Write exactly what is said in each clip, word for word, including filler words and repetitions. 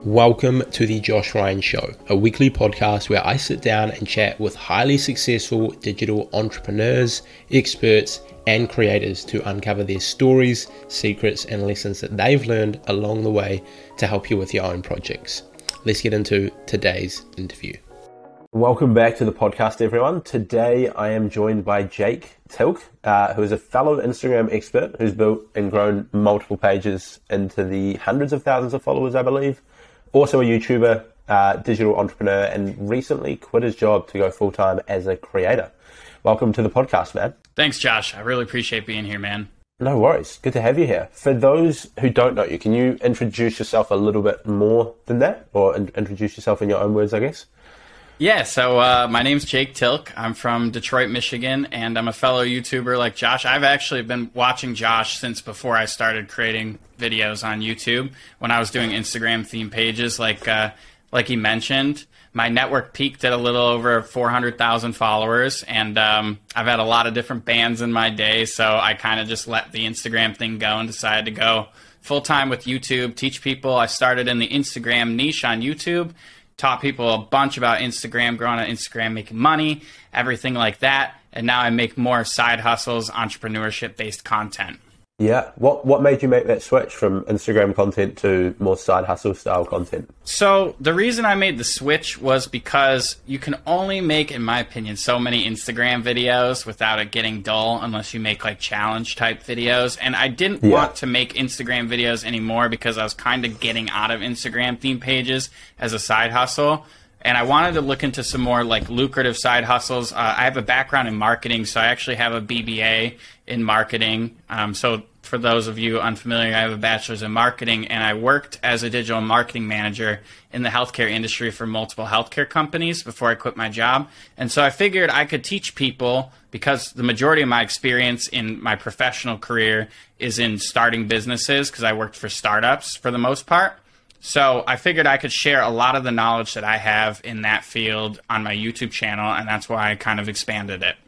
Welcome to the Josh Ryan Show, a weekly podcast where I sit down and chat with highly successful digital entrepreneurs, experts, and creators to uncover their stories, secrets, and lessons that they've learned along the way to help you with your own projects. Let's get into today's interview. Welcome back to the podcast, everyone. Today I am joined by Jake Tilk, uh, who is a fellow Instagram expert who's built and grown multiple pages into the hundreds of thousands of followers, I believe. Also a YouTuber, uh, digital entrepreneur, and recently quit his job to go full-time as a creator. Welcome to the podcast, man. Thanks, Josh. I really appreciate being here, man. No worries. Good to have you here. For those who don't know you, can you introduce yourself a little bit more than that? Or in- introduce yourself in your own words, I guess? Yeah, so uh, my name's Jake Tilk. I'm from Detroit, Michigan, and I'm a fellow YouTuber like Josh. I've actually been watching Josh since before I started creating videos on YouTube. When I was doing Instagram theme pages, like uh, like he mentioned, my network peaked at a little over four hundred thousand followers, and um, I've had a lot of different bands in my day, so I kind of just let the Instagram thing go and decided to go full-time with YouTube, teach people. I started in the Instagram niche on YouTube, taught people a bunch about Instagram, growing on Instagram, making money, everything like that. And now I make more side hustles, entrepreneurship-based content. Yeah. What what made you make that switch from Instagram content to more side hustle style content? So the reason I made the switch was because you can only make, in my opinion, so many Instagram videos without it getting dull unless you make like challenge type videos. And I didn't yeah. want to make Instagram videos anymore because I was kind of getting out of Instagram theme pages as a side hustle. And I wanted to look into some more like lucrative side hustles. Uh, I have a background in marketing, so I actually have a B B A in marketing. Um, so for those of you unfamiliar, I have a bachelor's in marketing, and I worked as a digital marketing manager in the healthcare industry for multiple healthcare companies before I quit my job. And so I figured I could teach people, because the majority of my experience in my professional career is in starting businesses, because I worked for startups for the most part. So I figured I could share a lot of the knowledge that I have in that field on my YouTube channel, and that's why I kind of expanded it.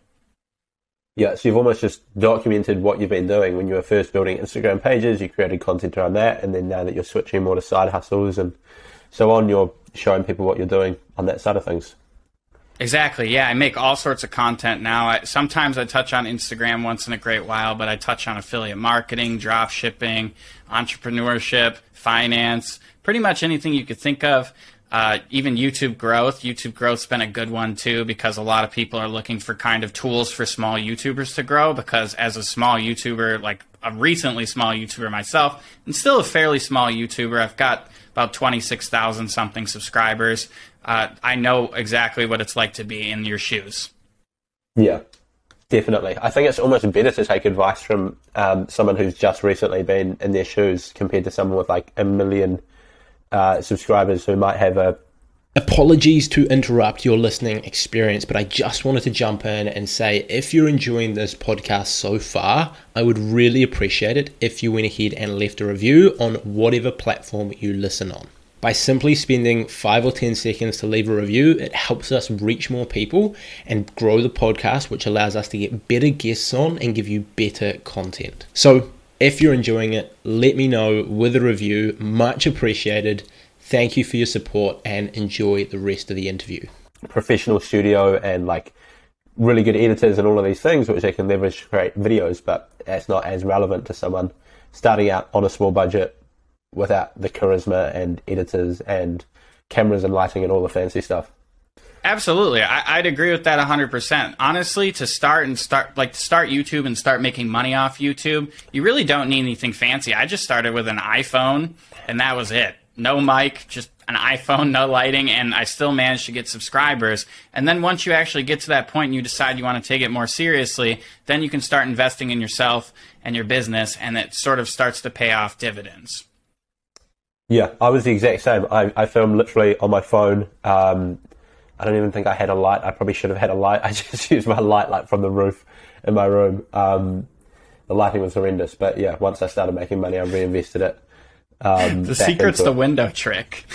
Yeah, so you've almost just documented what you've been doing. When you were first building Instagram pages, you created content around that, and then now that you're switching more to side hustles and so on, you're showing people what you're doing on that side of things. Exactly, yeah. I make all sorts of content now. I, sometimes I touch on Instagram once in a great while, but I touch on affiliate marketing, drop shipping, entrepreneurship, finance, pretty much anything you could think of. Uh, even YouTube growth. YouTube growth's been a good one too, because a lot of people are looking for kind of tools for small YouTubers to grow, because as a small YouTuber, like a recently small YouTuber myself, and still a fairly small YouTuber, I've got about twenty-six thousand something subscribers. Uh, I know exactly what it's like to be in your shoes. Yeah, definitely. I think it's almost better to take advice from um, someone who's just recently been in their shoes compared to someone with like a million Uh, subscribers who might have a... Apologies to interrupt your listening experience, but I just wanted to jump in and say, if you're enjoying this podcast so far, I would really appreciate it if you went ahead and left a review on whatever platform you listen on. By simply spending five or ten seconds to leave a review, it helps us reach more people and grow the podcast, which allows us to get better guests on and give you better content. So if you're enjoying it, let me know with a review. Much appreciated. Thank you for your support and enjoy the rest of the interview. Professional studio and like really good editors and all of these things, which they can leverage to create videos, but that's not as relevant to someone starting out on a small budget without the charisma and editors and cameras and lighting and all the fancy stuff. Absolutely. I, I'd agree with that one hundred percent. Honestly, to start and start like to start YouTube and start making money off YouTube, you really don't need anything fancy. I just started with an iPhone, and that was it. No mic, just an iPhone, no lighting, and I still managed to get subscribers. And then once you actually get to that point and you decide you want to take it more seriously, then you can start investing in yourself and your business, and it sort of starts to pay off dividends. Yeah, I was the exact same. I, I filmed literally on my phone. Um, I don't even think I had a light. I probably should have had a light. I just used my light like from the roof in my room. Um, the lighting was horrendous, but yeah, once I started making money, I reinvested it. Um, the secret's the window trick.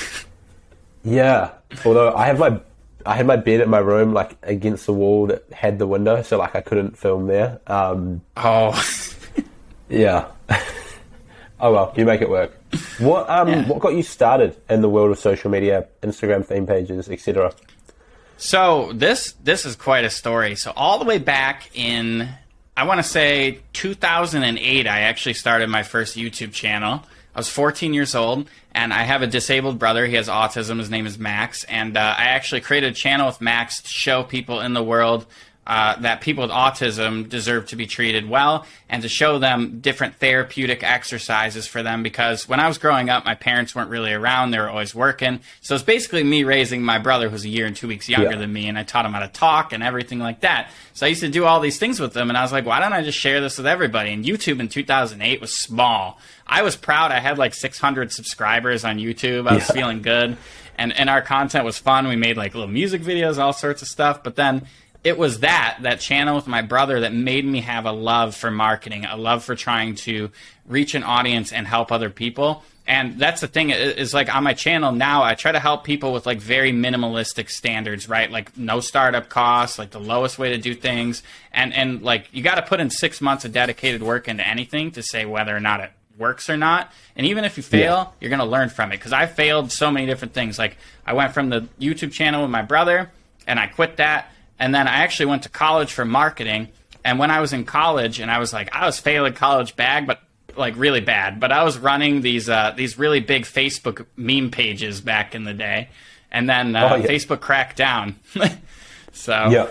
Yeah, although I have my, I had my bed in my room like against the wall that had the window, so like I couldn't film there. Um, oh, yeah. Oh well, you make it work. What um Yeah. what got you started in the world of social media, Instagram theme pages, et cetera? So this this is quite a story. So all the way back in, I want to say two thousand eight, I actually started my first YouTube channel. I was fourteen years old, and I have a disabled brother. He has autism. His name is Max, and uh, I actually created a channel with Max to show people in the world uh, that people with autism deserve to be treated well, and to show them different therapeutic exercises for them, because when I was growing up, my parents weren't really around. They were always working. So it's basically me raising my brother, who's a year and two weeks younger Yeah. than me, and I taught him how to talk and everything like that. So I used to do all these things with them, and I was like, why don't I just share this with everybody? And YouTube in two thousand eight was small. I was proud. I had like six hundred subscribers on YouTube. I was Yeah. feeling good. And, and our content was fun. We made like little music videos, all sorts of stuff. But then it was that, that channel with my brother that made me have a love for marketing, a love for trying to reach an audience and help other people. And that's the thing, is like on my channel now, I try to help people with like very minimalistic standards, right? Like no startup costs, like the lowest way to do things. And, and like you got to put in six months of dedicated work into anything to say whether or not it works or not. And even if you fail, Yeah. you're going to learn from it. Because I failed so many different things. Like I went from the YouTube channel with my brother and I quit that. And then I actually went to college for marketing. And when I was in college, and I was like, I was failing college bad, but like really bad. But I was running these uh, these really big Facebook meme pages back in the day. And then uh, Oh, yeah. Facebook cracked down. So Yeah.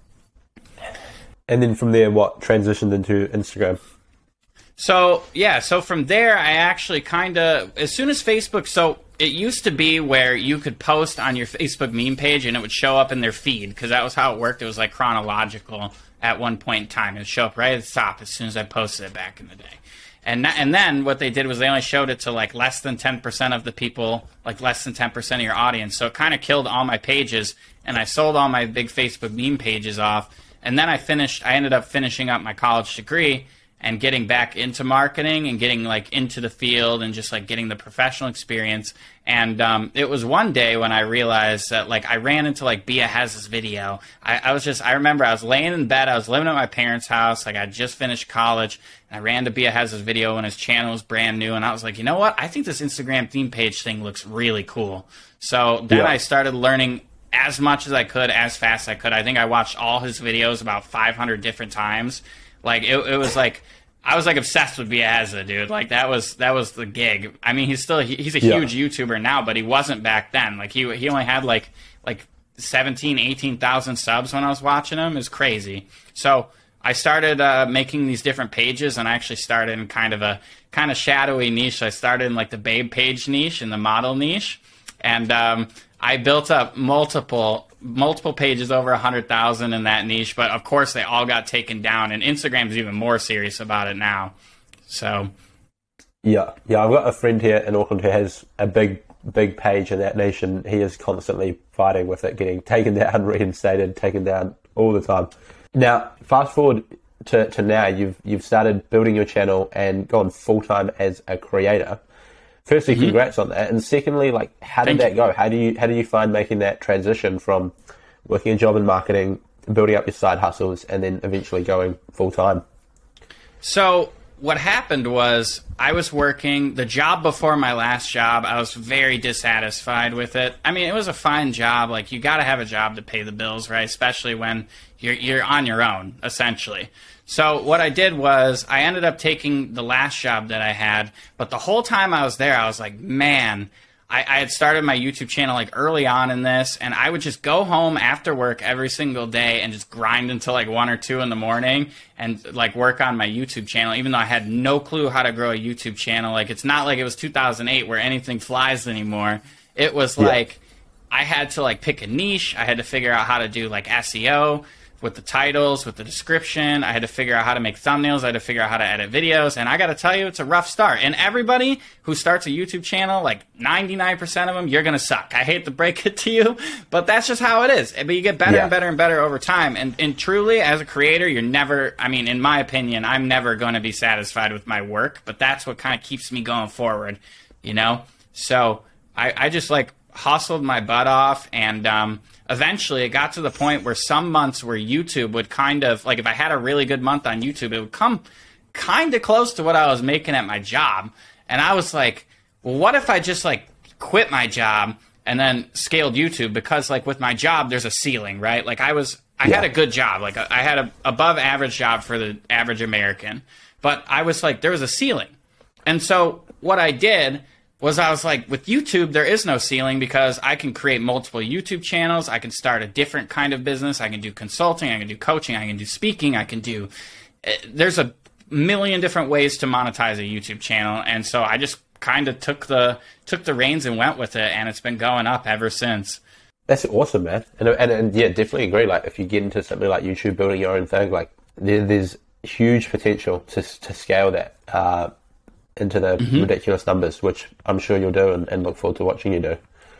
And then from there, what transitioned into Instagram? So, yeah, so from there, I actually kind of, as soon as Facebook, so it used to be where you could post on your Facebook meme page and it would show up in their feed, because that was how it worked. It was like chronological at one point in time. It would show up right at the top as soon as I posted it back in the day. And and then what they did was they only showed it to like less than ten percent of the people, like less than ten percent of your audience. So it kind of killed all my pages, and I sold all my big Facebook meme pages off. And then I finished, I ended up finishing up my college degree and getting back into marketing and getting like into the field and just like getting the professional experience. And um, it was one day when I realized that like I ran into like Bia Hez's video. I, I was just, I remember I was laying in bed, I was living at my parents' house, like I just finished college, and I ran to Bia Hez's video when his channel was brand new, and I was like, you know what? I think this Instagram theme page thing looks really cool. So then Yeah. I started learning as much as I could, as fast as I could. I think I watched all his videos about five hundred different times. Like it, it was like I was like obsessed with Biazza, dude. Like that was that was the gig. I mean, he's still he, he's a Yeah. huge YouTuber now, but he wasn't back then. Like he he only had like like seventeen, eighteen thousand subs when I was watching him. It's crazy. So I started uh, making these different pages, and I actually started in kind of a kind of shadowy niche. I started in like the babe page niche and the model niche, and um, I built up multiple multiple pages over one hundred thousand in that niche, but of course they all got taken down, and Instagram's even more serious about it now. So Yeah, yeah. I've got a friend here in Auckland who has a big, big page in that niche, and he is constantly fighting with it, getting taken down, reinstated, taken down all the time. Now, fast forward to, to now, you've you've started building your channel and gone full time as a creator. Firstly, congrats on that, and secondly, like, how did Thank that you. go? How do you how do you find making that transition from working a job in marketing, building up your side hustles, and then eventually going full time? So what happened was I was working the job before my last job. I was very dissatisfied with it. I mean, it was a fine job. Like, you got to have a job to pay the bills, right? Especially when you're you're on your own, essentially. So what I did was I ended up taking the last job that I had, but the whole time I was there, I was like, man, I, I had started my YouTube channel like early on in this, and I would just go home after work every single day and just grind until like one or two in the morning and like work on my YouTube channel, even though I had no clue how to grow a YouTube channel. Like, it's not like it was two thousand eight where anything flies anymore. It was Yeah. like I had to like pick a niche. I had to figure out how to do like S E O with the titles, with the description. I had to figure out how to make thumbnails. I had to figure out how to edit videos. And I got to tell you, it's a rough start. And everybody who starts a YouTube channel, like ninety-nine percent of them, you're going to suck. I hate to break it to you, but that's just how it is. But you get better Yeah. and better and better over time. And, and truly, as a creator, you're never, I mean, in my opinion, I'm never going to be satisfied with my work, but that's what kind of keeps me going forward, you know? So I, I just like hustled my butt off, and um, eventually it got to the point where some months where YouTube would kind of, like if I had a really good month on YouTube, it would come kind of close to what I was making at my job. And I was like, well, what if I just like quit my job and then scaled YouTube? Because like with my job, there's a ceiling, right? Like I was, I yeah. had a good job. Like I had a above average job for the average American, but I was like, there was a ceiling. And so what I did was I was like, with YouTube, there is no ceiling because I can create multiple YouTube channels. I can start a different kind of business. I can do consulting. I can do coaching. I can do speaking. I can do, there's a million different ways to monetize a YouTube channel. And so I just kind of took the, took the reins and went with it. And it's been going up ever since. That's awesome, man. And, and, and yeah, definitely agree. Like if you get into something like YouTube, building your own thing, like there, there's huge potential to, to scale that, uh, into the mm-hmm. ridiculous numbers, which I'm sure you'll do, and, and look forward to watching you do.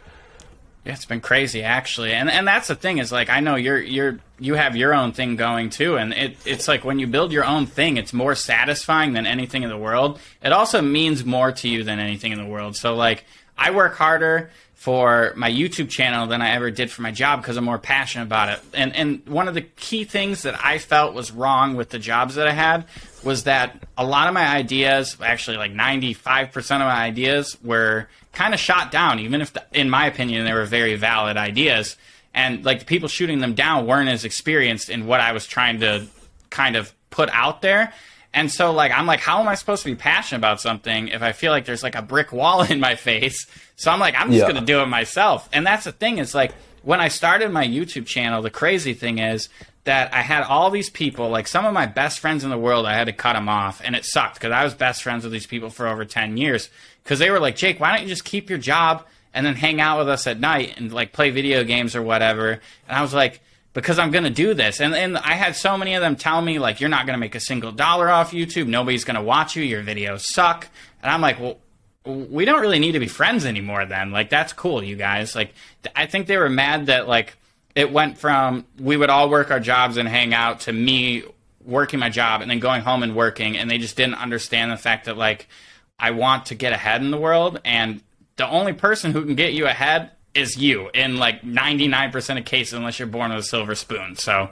Yeah, it's been crazy actually, and and that's the thing is like I know you're you're you have your own thing going too, and it it's like when you build your own thing, it's more satisfying than anything in the world. It also means more to you than anything in the world. So like I work harder for my YouTube channel than I ever did for my job because I'm more passionate about it. And and one of the key things that I felt was wrong with the jobs that I had was that a lot of my ideas, actually like ninety-five percent of my ideas were kind of shot down, even if, the, in my opinion, they were very valid ideas. And like the people shooting them down weren't as experienced in what I was trying to kind of put out there. And so like, I'm like, how am I supposed to be passionate about something if I feel like there's like a brick wall in my face? So I'm like, I'm just yeah. going to do it myself. And that's the thing is like, when I started my YouTube channel, the crazy thing is that I had all these people, like some of my best friends in the world, I had to cut them off. And it sucked because I was best friends with these people for over ten years. Because they were like, Jake, why don't you just keep your job and then hang out with us at night and like play video games or whatever? And I was like, because I'm going to do this. And, and I had so many of them tell me, like, you're not going to make a single dollar off YouTube. Nobody's going to watch you. Your videos suck. And I'm like, well, we don't really need to be friends anymore then. Like, that's cool, you guys. Like, I think they were mad that, like, it went from we would all work our jobs and hang out to me working my job and then going home and working. And they just didn't understand the fact that, like, I want to get ahead in the world. And the only person who can get you ahead is you in like ninety-nine percent of cases, unless you're born with a silver spoon. So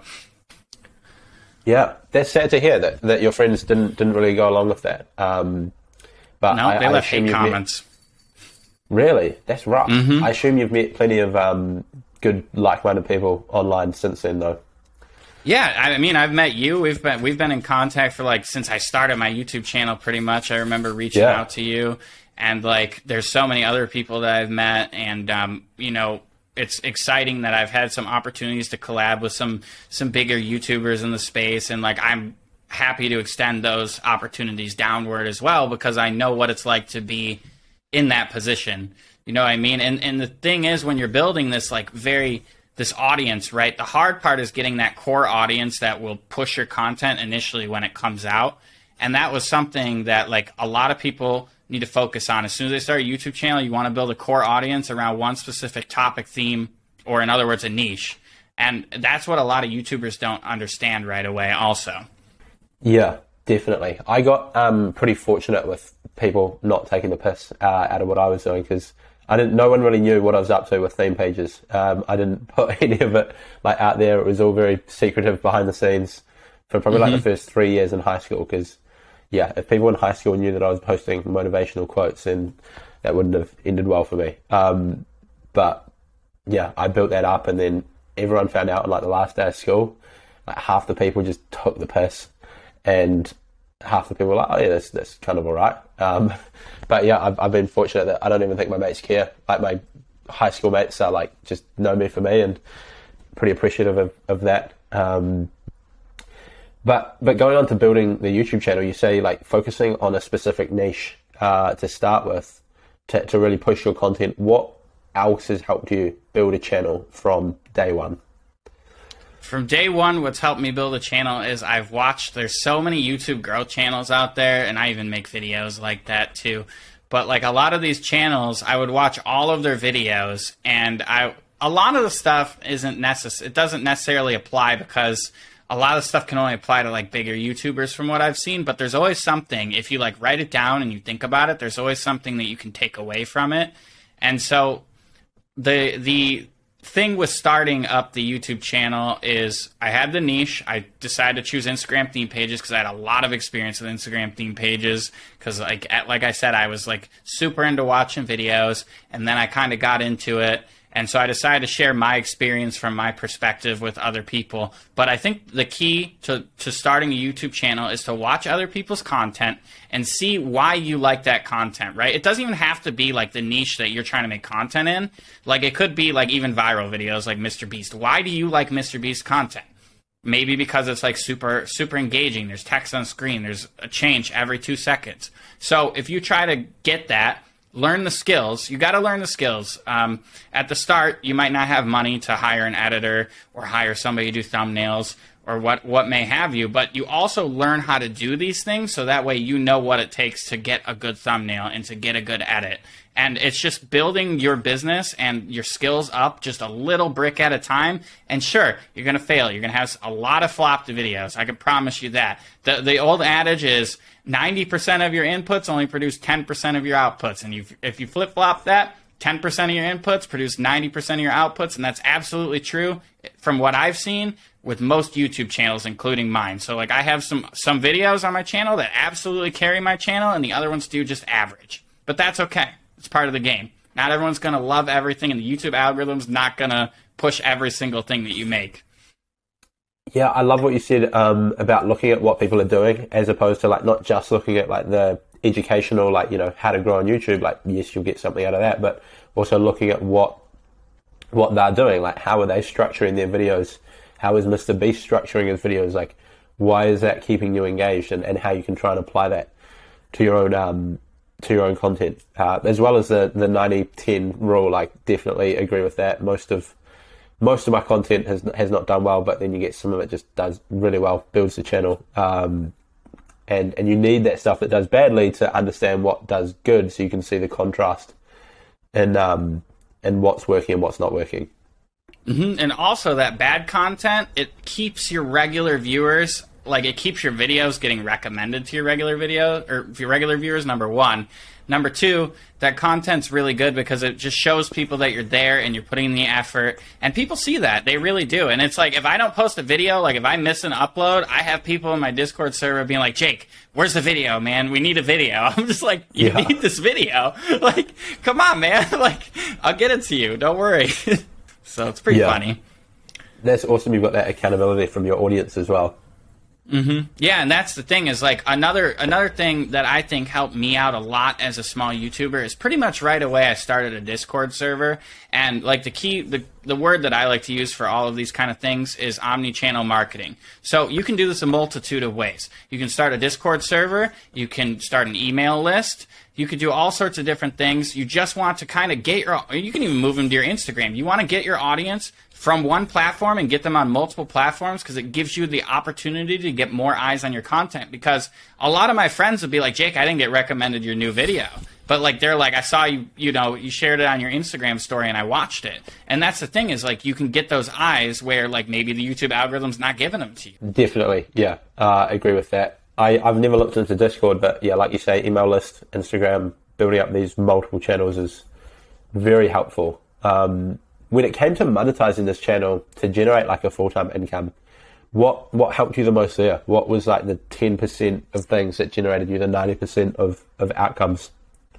yeah, that's sad to hear that, that your friends didn't didn't really go along with that. Um, but no, I, they I left hate comments. Met, really? That's rough. Mm-hmm. I assume you've met plenty of um, good like-minded people online since then, though. Yeah, I mean, I've met you. We've been we've been in contact for like since I started my YouTube channel. Pretty much, I remember reaching yeah. out to you. And, like, there's so many other people that I've met, and, um, you know, it's exciting that I've had some opportunities to collab with some some bigger YouTubers in the space, and, like, I'm happy to extend those opportunities downward as well because I know what it's like to be in that position. You know what I mean? And and the thing is, when you're building this, like, very this audience, right, the hard part is getting that core audience that will push your content initially when it comes out. And that was something that, like, a lot of people need to focus on. As soon as they start a YouTube channel, you want to build a core audience around one specific topic, theme, or in other words, a niche. And that's what a lot of YouTubers don't understand right away also. Yeah, definitely. I got um, pretty fortunate with people not taking the piss uh, out of what I was doing because I didn't. No one really knew what I was up to with theme pages. Um, I didn't put any of it like out there. It was all very secretive behind the scenes for probably mm-hmm. like the first three years in high school because yeah, if people in high school knew that I was posting motivational quotes, then that wouldn't have ended well for me. Um, but yeah, I built that up, and then everyone found out on like the last day of school. Like half the people just took the piss, and half the people were like, "Oh yeah, that's that's kind of all right." Um, but yeah, I've I've been fortunate that I don't even think my mates care. Like my high school mates are like just know me for me, and pretty appreciative of of that. Um, But but going on to building the YouTube channel, you say like focusing on a specific niche uh, to start with to, to really push your content. What else has helped you build a channel from day one? From day one, what's helped me build a channel is I've watched, there's so many YouTube growth channels out there, and I even make videos like that too. But like a lot of these channels, I would watch all of their videos, and I a lot of the stuff isn't necess- it doesn't necessarily apply because a lot of stuff can only apply to like bigger YouTubers from what I've seen, but there's always something, if you like write it down and you think about it, there's always something that you can take away from it. And so the the thing with starting up the YouTube channel is I had the niche. I decided to choose Instagram theme pages because I had a lot of experience with Instagram theme pages because like like I said, I was like super into watching videos, and then I kind of got into it. And so I decided to share my experience from my perspective with other people. But I think the key to, to starting a YouTube channel is to watch other people's content and see why you like that content, right? It doesn't even have to be like the niche that you're trying to make content in. Like it could be like even viral videos like Mister Beast. Why do you like Mister Beast content? Maybe because it's like super, super engaging. There's text on screen. There's a change every two seconds. So if you try to get that, learn the skills. You got to learn the skills. Um, at the start, you might not have money to hire an editor or hire somebody to do thumbnails or what, what may have you, but you also learn how to do these things so that way you know what it takes to get a good thumbnail and to get a good edit. And it's just building your business and your skills up just a little brick at a time. And sure, you're going to fail. You're going to have a lot of flopped videos. I can promise you that. The, the old adage is ninety percent of your inputs only produce ten percent of your outputs. And you, if you flip-flop that, ten percent of your inputs produce ninety percent of your outputs. And that's absolutely true from what I've seen with most YouTube channels, including mine. So like I have some, some videos on my channel that absolutely carry my channel, and the other ones do just average. But that's okay. It's part of the game. Not everyone's going to love everything, and the YouTube algorithm's not going to push every single thing that you make. Yeah, I love what you said um, about looking at what people are doing as opposed to like not just looking at like the educational, like, you know, how to grow on YouTube. Like, yes, you'll get something out of that, but also looking at what what they're doing. Like, how are they structuring their videos? How is Mister Beast structuring his videos? Like, why is that keeping you engaged, and, and how you can try and apply that to your own um, to your own content, uh, as well as the the ninety ten rule. Like, definitely agree with that. Most of most of my content has has not done well, but then you get some of it just does really well, builds the channel, um, and and you need that stuff that does badly to understand what does good, so you can see the contrast in um in what's working and what's not working. Mm-hmm. And also that bad content, it keeps your regular viewers, like it keeps your videos getting recommended to your regular video or your regular viewers, number one. Number two, that content's really good because it just shows people that you're there and you're putting in the effort, and people see that. They really do. And it's like, if I don't post a video, like if I miss an upload, I have people in my Discord server being like, Jake, where's the video, man? We need a video. I'm just like, you yeah. need this video? Like, come on, man. Like, I'll get it to you. Don't worry. So it's pretty yeah. funny. That's awesome. You've got that accountability from your audience as well. Mm-hmm. Yeah, and that's the thing is like another another thing that I think helped me out a lot as a small YouTuber is pretty much right away I started a Discord server, and like the key the the word that I like to use for all of these kind of things is omni-channel marketing. So you can do this a multitude of ways. You can start a Discord server, you can start an email list, you could do all sorts of different things. You just want to kind of get your, you can even move them to your Instagram. You want to get your audience from one platform and get them on multiple platforms because it gives you the opportunity to get more eyes on your content. Because a lot of my friends would be like, Jake, I didn't get recommended your new video. But like, they're like, I saw you, you know, you shared it on your Instagram story and I watched it. And that's the thing is like, you can get those eyes where like maybe the YouTube algorithm's not giving them to you. Definitely. Yeah. Uh, I agree with that. I, I've never looked into Discord, but yeah, like you say, email list, Instagram, building up these multiple channels is very helpful. Um, when it came to monetizing this channel to generate like a full-time income, what what helped you the most there? What was like the ten percent of things that generated you the ninety percent of, of outcomes?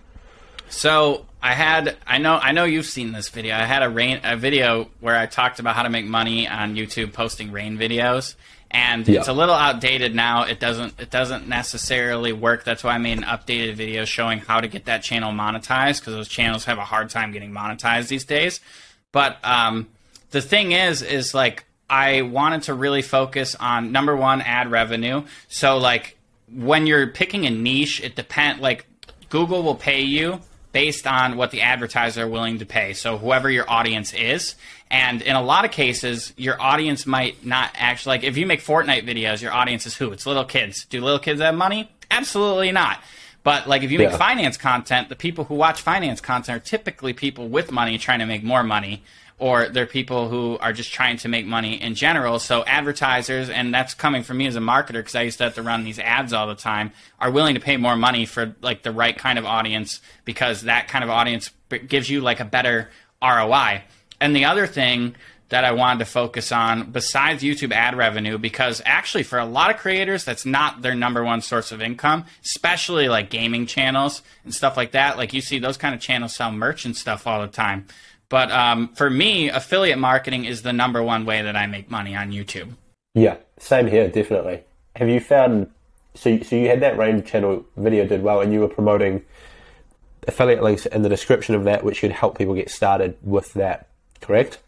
So I had, I know, I know you've seen this video. I had a rain, a video where I talked about how to make money on YouTube posting rain videos. And yeah. it's a little outdated now. It doesn't it doesn't necessarily work. That's why I made an updated video showing how to get that channel monetized, because those channels have a hard time getting monetized these days. But um, the thing is, is like I wanted to really focus on, number one, ad revenue. So like when you're picking a niche, it depend like Google will pay you based on what the advertiser are willing to pay. So whoever your audience is. And in a lot of cases, your audience might not actually, like if you make Fortnite videos, your audience is who? It's little kids. Do little kids have money? Absolutely not. But like if you make yeah. finance content, the people who watch finance content are typically people with money trying to make more money, or they're people who are just trying to make money in general. So advertisers, and that's coming from me as a marketer because I used to have to run these ads all the time, are willing to pay more money for like the right kind of audience because that kind of audience gives you like a better R O I. and the other thing that I wanted to focus on besides YouTube ad revenue, because actually for a lot of creators, that's not their number one source of income, especially like gaming channels and stuff like that. Like you see those kind of channels sell merch and stuff all the time. But um, for me, affiliate marketing is the number one way that I make money on YouTube. Yeah, same here, definitely. Have you found, so, so you had that Rain channel video did well, and you were promoting affiliate links in the description of that, which should help people get started with that, correct?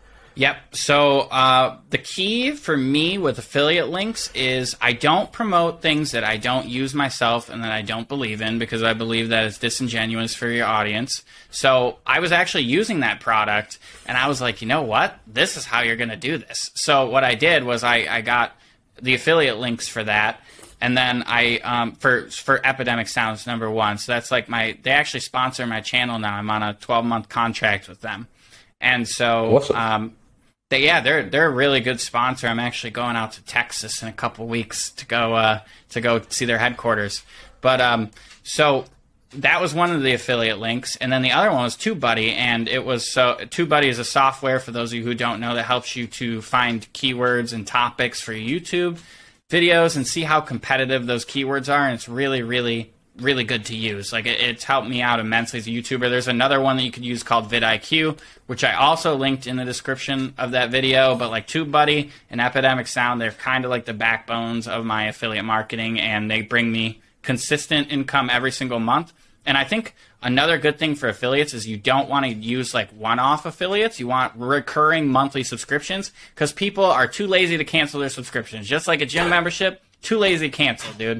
Yep. So uh, the key for me with affiliate links is I don't promote things that I don't use myself and that I don't believe in, because I believe that it's disingenuous for your audience. So I was actually using that product, and I was like, you know what? This is how you're going to do this. So what I did was I, I got the affiliate links for that. And then I, um, for for Epidemic Sounds, number one. So that's like my, they actually sponsor my channel now. I'm on a twelve month contract with them. And so, awesome. um, they, yeah, they're they're a really good sponsor. I'm actually going out to Texas in a couple weeks to go uh, to go see their headquarters. But um, so that was one of the affiliate links, and then the other one was TubeBuddy, and it was so TubeBuddy is a software, for those of you who don't know, that helps you to find keywords and topics for your YouTube videos and see how competitive those keywords are, and it's really, really, really good to use. Like it, it's helped me out immensely as a YouTuber. There's another one that you could use called vidIQ, which I also linked in the description of that video. But like TubeBuddy and Epidemic Sound, they're kind of like the backbones of my affiliate marketing, and they bring me consistent income every single month. And I think another good thing for affiliates is you don't want to use like one-off affiliates. You want recurring monthly subscriptions, because people are too lazy to cancel their subscriptions. Just like a gym membership, too lazy to cancel, dude.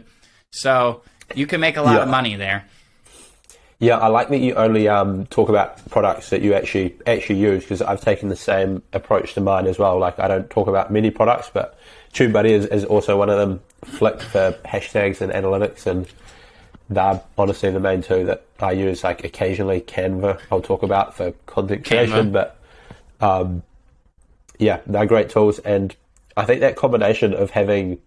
So you can make a lot yeah. of money there. Yeah, I like that you only um, talk about products that you actually actually use, because I've taken the same approach to mine as well. Like I don't talk about many products, but TubeBuddy is, is also one of them. Flick for hashtags and analytics, and they're honestly the main two that I use. Like occasionally Canva I'll talk about for content creation, Canva. but um, yeah, they're great tools. And I think that combination of having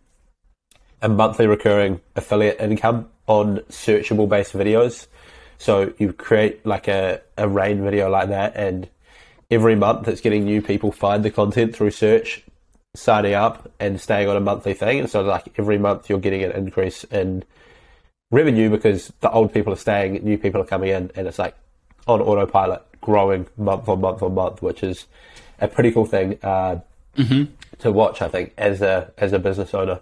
a monthly recurring affiliate income on searchable based videos, so you create like a, a Rain video like that, and every month it's getting new people find the content through search, signing up and staying on a monthly thing. And so like every month you're getting an increase in revenue, because the old people are staying, new people are coming in, and it's like on autopilot growing month on month on month, which is a pretty cool thing uh, mm-hmm. to watch, I think, as a as a business owner.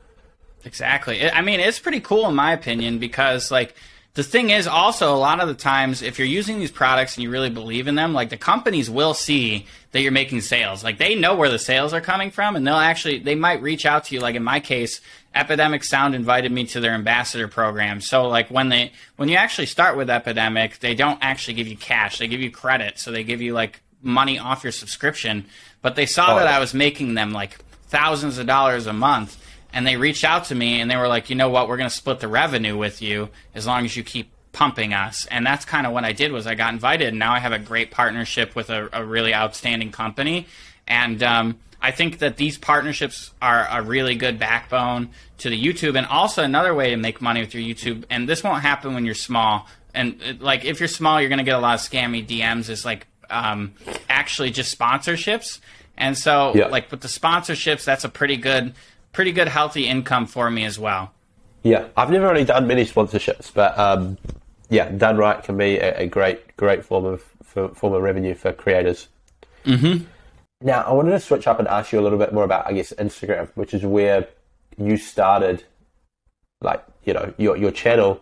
Exactly. I mean, it's pretty cool in my opinion, because like the thing is also a lot of the times if you're using these products and you really believe in them, like the companies will see that you're making sales. Like they know where the sales are coming from, and they'll actually, they might reach out to you. Like in my case, Epidemic Sound invited me to their ambassador program. So like when they, when you actually start with Epidemic, they don't actually give you cash. They give you credit. So they give you like money off your subscription, but they saw oh. that I was making them like thousands of dollars a month. And they reached out to me and they were like, you know what, we're going to split the revenue with you as long as you keep pumping us. And that's kind of what I did, was I got invited. And now I have a great partnership with a, a really outstanding company. And um, I think that these partnerships are a really good backbone to the YouTube. And also another way to make money with your YouTube, and this won't happen when you're small. And it, like if you're small, you're going to get a lot of scammy D Ms, is like um, actually just sponsorships. And so yeah. like with the sponsorships, that's a pretty good... pretty good healthy income for me as well. Yeah, I've never really done many sponsorships, but um, yeah, done right can be a, a great, great form of for, form of revenue for creators. Mm-hmm. Now, I wanted to switch up and ask you a little bit more about, I guess, Instagram, which is where you started, like, you know, your your channel.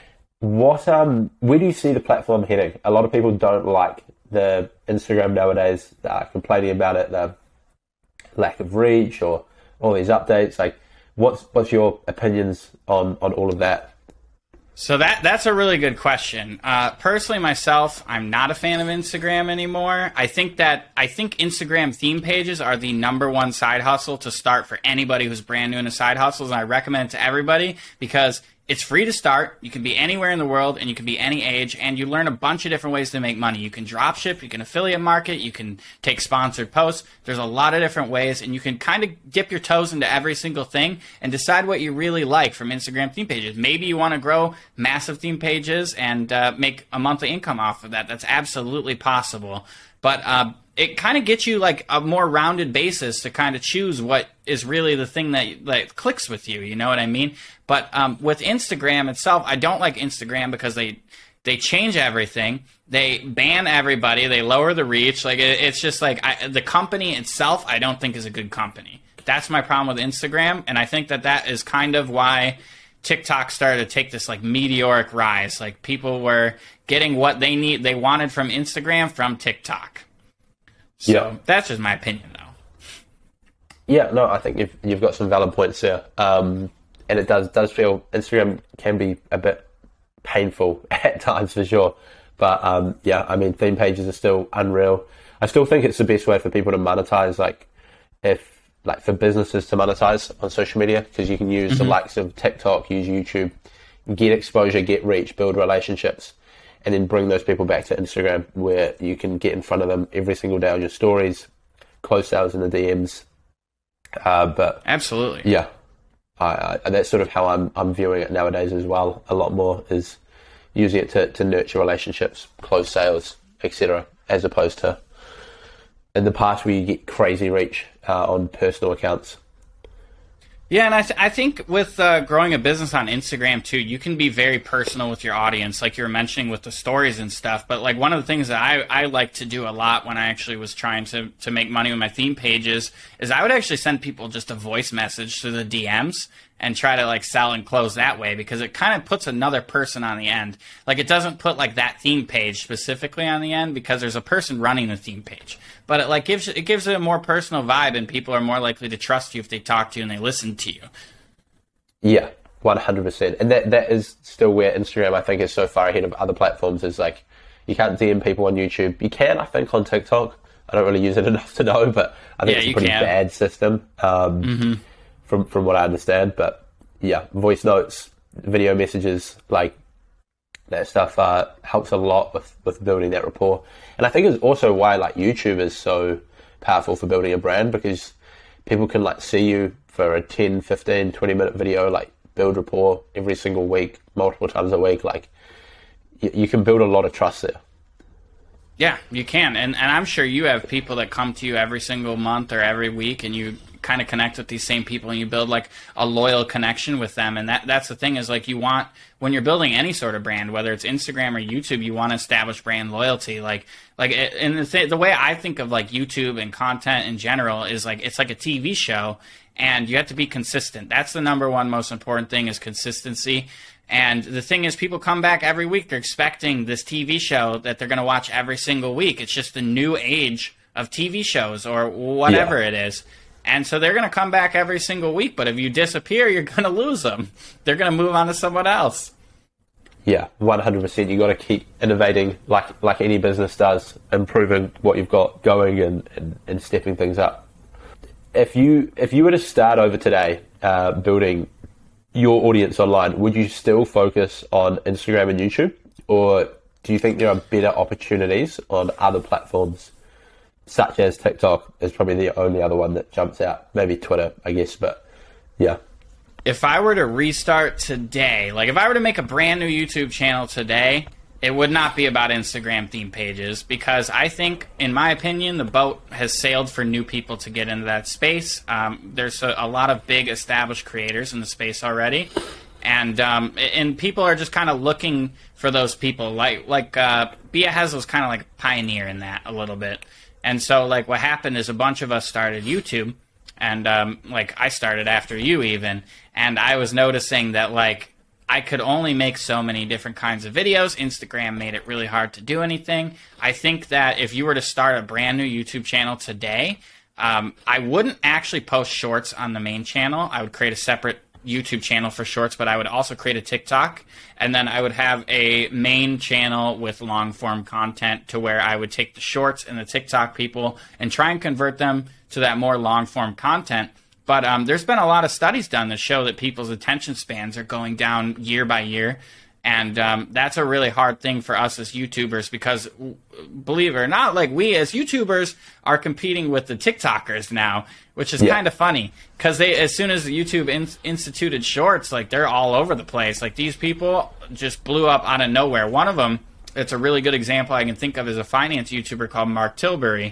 What um, where do you see the platform heading? A lot of people don't like the Instagram nowadays. They're complaining about it, the lack of reach, or all these updates. Like, what's what's your opinions on, on all of that? So that that's a really good question. Uh, personally, myself, I'm not a fan of Instagram anymore. I think that I think Instagram theme pages are the number one side hustle to start for anybody who's brand new into side hustles, and I recommend it to everybody because it's free to start. You can be anywhere in the world, and you can be any age, and you learn a bunch of different ways to make money. You can drop ship, you can affiliate market, you can take sponsored posts. There's a lot of different ways, and you can kind of dip your toes into every single thing and decide what you really like from Instagram theme pages. Maybe you want to grow massive theme pages and uh, make a monthly income off of that. That's absolutely possible. But uh, it kind of gets you like a more rounded basis to kind of choose what is really the thing that, that clicks with you. You know what I mean? But um, with Instagram itself, I don't like Instagram because they they change everything. They ban everybody. They lower the reach. Like it, it's just like I, the company itself, I don't think is a good company. That's my problem with Instagram, and I think that that is kind of why TikTok started to take this like meteoric rise. Like people were getting what they need, they wanted from Instagram from TikTok. So yeah. That's just my opinion, though. Yeah, no, I think you've you've got some valid points there, um, and it does does feel Instagram can be a bit painful at times for sure. But um, yeah, I mean, theme pages are still unreal. I still think it's the best way for people to monetize. Like, if like for businesses to monetize on social media, because you can use mm-hmm. the likes of TikTok, use YouTube, get exposure, get reach, build relationships, and then bring those people back to Instagram, where you can get in front of them every single day on your stories, close sales in the D Ms. Uh, but absolutely, yeah, I, I, that's sort of how I'm I'm viewing it nowadays as well. A lot more is using it to, to nurture relationships, close sales, et cetera, as opposed to in the past where you get crazy reach uh, on personal accounts. Yeah, and I, th- I think with uh, growing a business on Instagram, too, you can be very personal with your audience, like you were mentioning with the stories and stuff. But like one of the things that I, I like to do a lot when I actually was trying to, to make money with my theme pages is I would actually send people just a voice message through the D Ms and try to like sell and close that way, because it kind of puts another person on the end. Like it doesn't put like that theme page specifically on the end because there's a person running the theme page. But it like gives it gives it a more personal vibe, and people are more likely to trust you if they talk to you and they listen to you. Yeah, one hundred percent. And that that is still where Instagram, I think, is so far ahead of other platforms. Is like you can't D M people on YouTube. You can, I think, on TikTok. I don't really use it enough to know, but I think yeah, it's a pretty can. bad system. Um, mm-hmm. From from what I understand, but yeah, voice notes, video messages, like that stuff uh, helps a lot with, with building that rapport. And I think it's also why like YouTube is so powerful for building a brand, because people can like see you for a ten, fifteen, twenty minute video, like build rapport every single week, multiple times a week. Like you, you can build a lot of trust there. Yeah, you can. And and I'm sure you have people that come to you every single month or every week, and you kind of connect with these same people and you build like a loyal connection with them. And that that's the thing, is like you want, when you're building any sort of brand, whether it's Instagram or YouTube, you want to establish brand loyalty. Like like and the th- the way I think of like YouTube and content in general is like it's like a T V show, and you have to be consistent. That's the number one most important thing, is consistency. And the thing is, people come back every week. They're expecting this T V show that they're going to watch every single week. It's just the new age of T V shows or whatever yeah. it is. And so they're going to come back every single week. But if you disappear, you're going to lose them. They're going to move on to someone else. Yeah, one hundred percent. You got to keep innovating like like any business does, improving what you've got going and, and, and stepping things up. If you if you were to start over today uh, building your audience online, would you still focus on Instagram and YouTube, or do you think there are better opportunities on other platforms, such as TikTok is probably the only other one that jumps out? Maybe Twitter, I guess, but yeah. If I were to restart today, like if I were to make a brand new YouTube channel today, it would not be about Instagram theme pages, because I think, in my opinion, the boat has sailed for new people to get into that space. Um, there's a, a lot of big established creators in the space already, and um, and people are just kind of looking for those people. Like like uh, Bia Hezl was kind of like a pioneer in that a little bit, and so like what happened is a bunch of us started YouTube, and um, like I started after you even, and I was noticing that like I could only make so many different kinds of videos. Instagram made it really hard to do anything. I think that if you were to start a brand new YouTube channel today, um, I wouldn't actually post shorts on the main channel. I would create a separate YouTube channel for shorts, but I would also create a TikTok, and then I would have a main channel with long form content to where I would take the shorts and the TikTok people and try and convert them to that more long form content. But um, there's been a lot of studies done that show that people's attention spans are going down year by year. And um, that's a really hard thing for us as YouTubers, because, believe it or not, like we as YouTubers are competing with the TikTokers now, which is yeah. kind of funny, because they, as soon as YouTube in- instituted shorts, like they're all over the place. Like these people just blew up out of nowhere. One of them, it's a really good example I can think of, is a finance YouTuber called Mark Tilbury.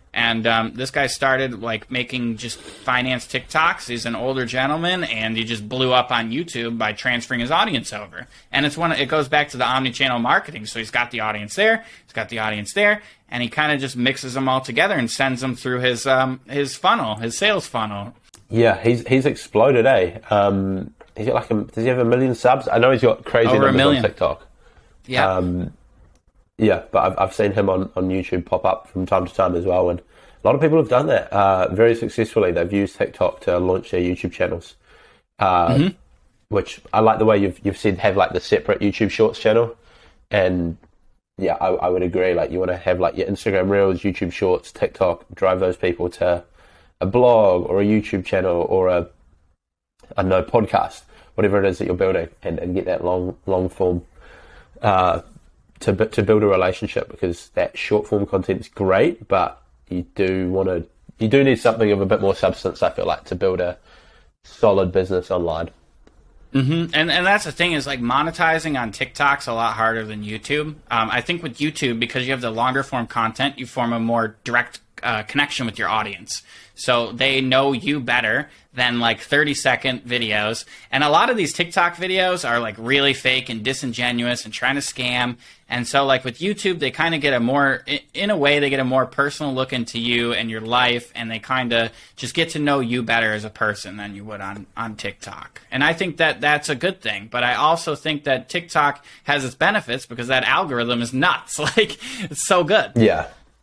And um, this guy started like making just finance TikToks. He's an older gentleman, and he just blew up on YouTube by transferring his audience over. And it's one. It goes back to the omni-channel marketing. So he's got the audience there, he's got the audience there, and he kind of just mixes them all together and sends them through his um, his funnel, his sales funnel. Yeah, he's he's exploded, eh? Um, he's got like a, does he have a million subs? I know he's got crazy Over numbers a million on TikTok. Yeah. Um, Yeah, but I've I've seen him on, on YouTube pop up from time to time as well, and a lot of people have done that uh, very successfully. They've used TikTok to launch their YouTube channels, uh, mm-hmm. which I like the way you've you've said have like the separate YouTube Shorts channel, and yeah, I, I would agree. Like you want to have like your Instagram Reels, YouTube Shorts, TikTok, drive those people to a blog or a YouTube channel or a I don't know podcast, whatever it is that you're building, and, and get that long long form. Uh, to to build a relationship, because that short form content is great, but you do want to you do need something of a bit more substance, I feel like, to build a solid business online. Mm-hmm. And and that's the thing, is like monetizing on TikTok's a lot harder than YouTube. Um, I think with YouTube, because you have the longer form content, you form a more direct uh, connection with your audience. So they know you better than like thirty second videos. And a lot of these TikTok videos are like really fake and disingenuous and trying to scam. And so like with YouTube, they kind of get a more, in a way, they get a more personal look into you and your life. And they kind of just get to know you better as a person than you would on, on TikTok. And I think that that's a good thing. But I also think that TikTok has its benefits because that algorithm is nuts. Like, it's so good. Yeah.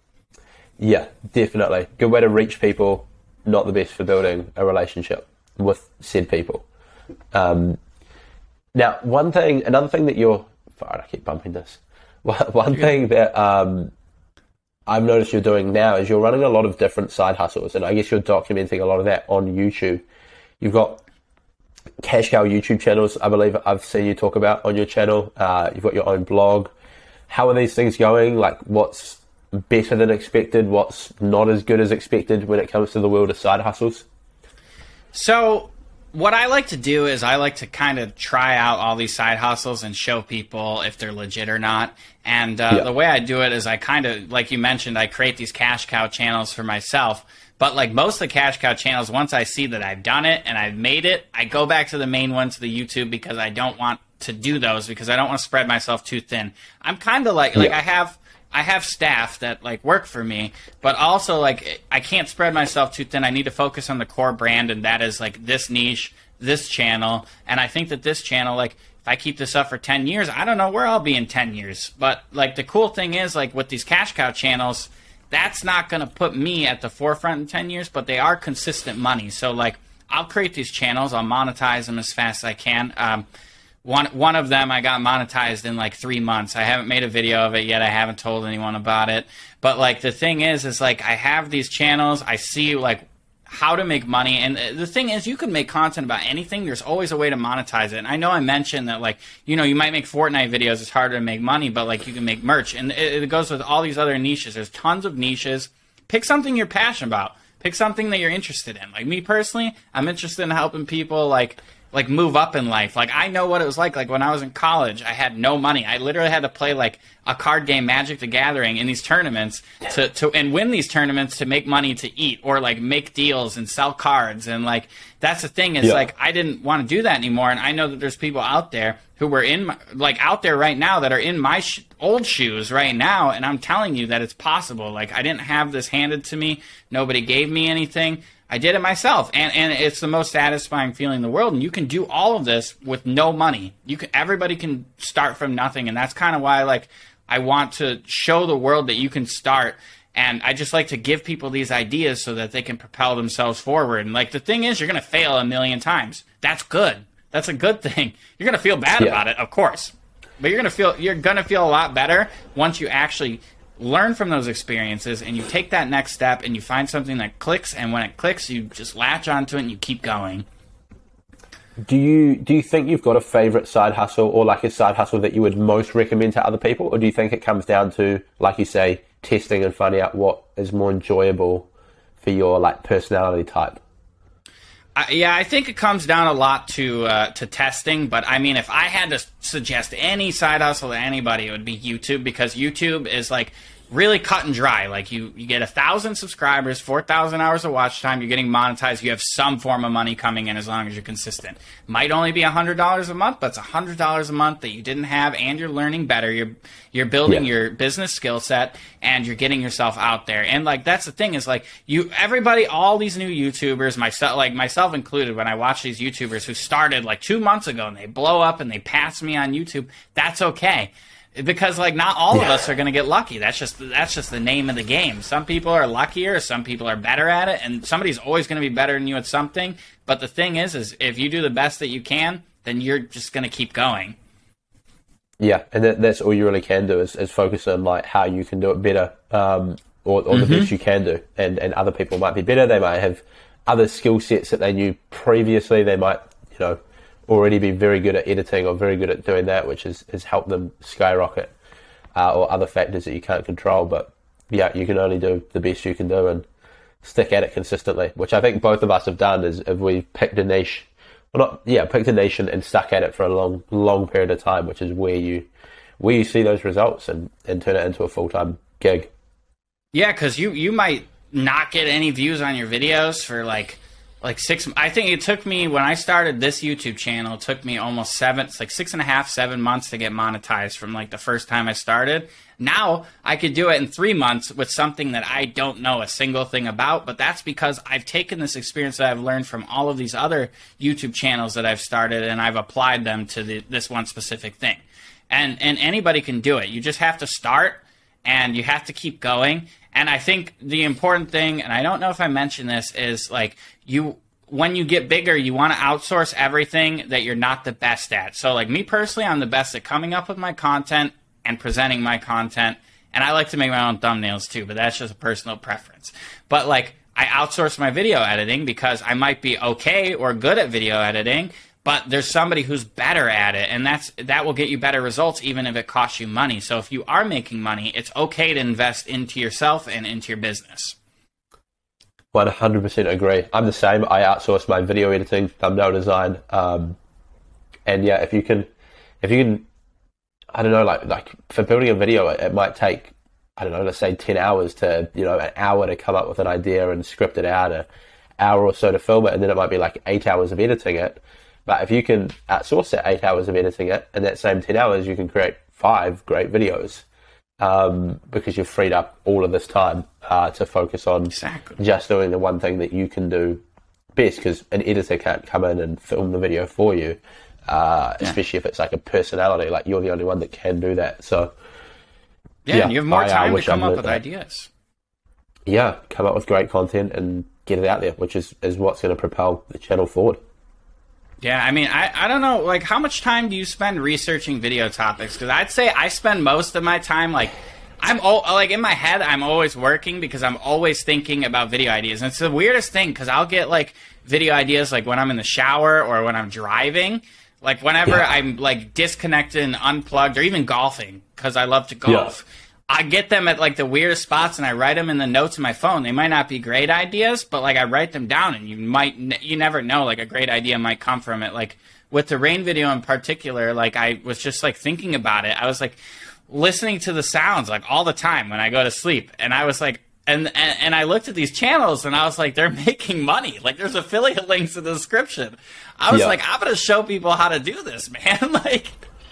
Yeah, definitely. Good way to reach people, not the best for building a relationship with said people. Um, now, one thing, another thing that you're, sorry, I keep bumping this. One thing that um, I've noticed you're doing now is you're running a lot of different side hustles, and I guess you're documenting a lot of that on YouTube. You've got cash cow YouTube channels, I believe I've seen you talk about on your channel. Uh, you've got your own blog. How are these things going? Like, what's better than expected? What's not as good as expected when it comes to the world of side hustles? So what I like to do is I like to kind of try out all these side hustles and show people if they're legit or not. And uh, yeah. the way I do it is I kind of, like you mentioned, I create these cash cow channels for myself. But like most of the cash cow channels, once I see that I've done it and I've made it, I go back to the main one, to the YouTube, because I don't want to do those, because I don't want to spread myself too thin. I'm kind of like, yeah. like I have... I have staff that like work for me, but also like I can't spread myself too thin. I need to focus on the core brand, and that is like this niche, this channel. And I think that this channel, like if I keep this up for ten years, I don't know where I'll be in ten years. But like the cool thing is, like with these cash cow channels, that's not going to put me at the forefront in ten years, but they are consistent money. So like I'll create these channels, I'll monetize them as fast as I can. Um, One one of them I got monetized in like three months. I haven't made a video of it yet. I haven't told anyone about it. But like the thing is, is like I have these channels. I see like how to make money. And the thing is, you can make content about anything. There's always a way to monetize it. And I know I mentioned that like, you know, you might make Fortnite videos. It's harder to make money, but like you can make merch. And it, it goes with all these other niches. There's tons of niches. Pick something you're passionate about. Pick something that you're interested in. Like me personally, I'm interested in helping people like like move up in life. Like I know what it was like. Like when I was in college, I had no money. I literally had to play like a card game, Magic the Gathering, in these tournaments to, to and win these tournaments to make money to eat, or like make deals and sell cards. And like that's the thing is yeah. like I didn't want to do that anymore. And I know that there's people out there who were in my, like out there right now that are in my sh- old shoes right now. And I'm telling you that it's possible. Like I didn't have this handed to me. Nobody gave me anything. I did it myself, and, and it's the most satisfying feeling in the world. And you can do all of this with no money. You can, everybody can start from nothing, and that's kind of why like I want to show the world that you can start. And I just like to give people these ideas so that they can propel themselves forward. And like the thing is, you're going to fail a million times. That's good. That's a good thing. You're going to feel bad yeah. about it, of course, but you're going to feel you're going to feel a lot better once you actually learn from those experiences and you take that next step and you find something that clicks, and when it clicks, you just latch onto it and you keep going. Do you do you think you've got a favorite side hustle, or like a side hustle that you would most recommend to other people? Or do you think it comes down to, like you say, testing and finding out what is more enjoyable for your like personality type? Uh, yeah, I think it comes down a lot to uh, to testing. But I mean, if I had to suggest any side hustle to anybody, it would be YouTube, because YouTube is like really cut and dry. Like you, you get a thousand subscribers, four thousand hours of watch time. You're getting monetized. You have some form of money coming in as long as you're consistent. Might only be a hundred dollars a month, but it's a hundred dollars a month that you didn't have, and you're learning better. You're you're building yeah. your business skill set, and you're getting yourself out there. And like that's the thing is like you, everybody, all these new YouTubers, myself, like myself included, when I watch these YouTubers who started like two months ago and they blow up and they pass me on YouTube, that's okay. Because like not all yeah. of us are going to get lucky. That's just that's just the name of the game. Some people are luckier, some people are better at it, and somebody's always going to be better than you at something. But the thing is, is if you do the best that you can, then you're just going to keep going. Yeah, and that, that's all you really can do is, is focus on like how you can do it better, um, or, or the mm-hmm. best you can do. And and other people might be better. They might have other skill sets that they knew previously. They might, you know, already be very good at editing or very good at doing that, which has, has helped them skyrocket, uh, or other factors that you can't control. But yeah, you can only do the best you can do and stick at it consistently, which I think both of us have done is if we've picked a niche, well not, yeah, picked a niche and, and stuck at it for a long, long period of time, which is where you, where you see those results and, and turn it into a full-time gig. Yeah, because you, you might not get any views on your videos for like, Like six, I think it took me, when I started this YouTube channel, it took me almost seven, it's like six and a half, seven months to get monetized from like the first time I started. Now I could do it in three months with something that I don't know a single thing about, but that's because I've taken this experience that I've learned from all of these other YouTube channels that I've started and I've applied them to the, this one specific thing. And, and anybody can do it. You just have to start and you have to keep going. And I think the important thing, and I don't know if I mentioned this, is like you, when you get bigger, you want to outsource everything that you're not the best at. So like me personally, I'm the best at coming up with my content and presenting my content. And I like to make my own thumbnails too, but that's just a personal preference. But like I outsource my video editing because I might be okay or good at video editing, but there's somebody who's better at it, and that's that will get you better results even if it costs you money. So if you are making money, it's okay to invest into yourself and into your business. one hundred percent agree. I'm the same. I outsource my video editing, thumbnail design, um, and yeah, if you can, if you can, I don't know, like like for building a video, it, it might take, I don't know, let's say ten hours to, you know, an hour to come up with an idea and script it out, an hour or so to film it, and then it might be like eight hours of editing it. But if you can outsource that eight hours of editing it, and that same ten hours, you can create five great videos, um, because you've freed up all of this time uh, to focus on exactly. just doing the one thing that you can do best, because an editor can't come in and film the video for you, uh, yeah. especially if it's like a personality, like you're the only one that can do that. So yeah, yeah and you have more I, time I to come up with that. ideas. Yeah, come up with great content and get it out there, which is, is what's going to propel the channel forward. Yeah, I mean, I, I don't know, like, how much time do you spend researching video topics? Because I'd say I spend most of my time, like, I'm, all, like, in my head, I'm always working because I'm always thinking about video ideas. And it's the weirdest thing because I'll get, like, video ideas, like, when I'm in the shower or when I'm driving. Like, whenever yeah. I'm, like, disconnected and unplugged, or even golfing, because I love to golf. Yeah. I get them at, like, the weirdest spots, and I write them in the notes of my phone. They might not be great ideas, but, like, I write them down, and you might, you never know, like, a great idea might come from it. Like, with the rain video in particular, like, I was just, like, thinking about it. I was, like, listening to the sounds, like, all the time when I go to sleep. And I was, like, and, and, and I looked at these channels, and I was, like, they're making money. Like, there's affiliate links in the description. I was, yeah. like, I'm going to show people how to do this, man. Like...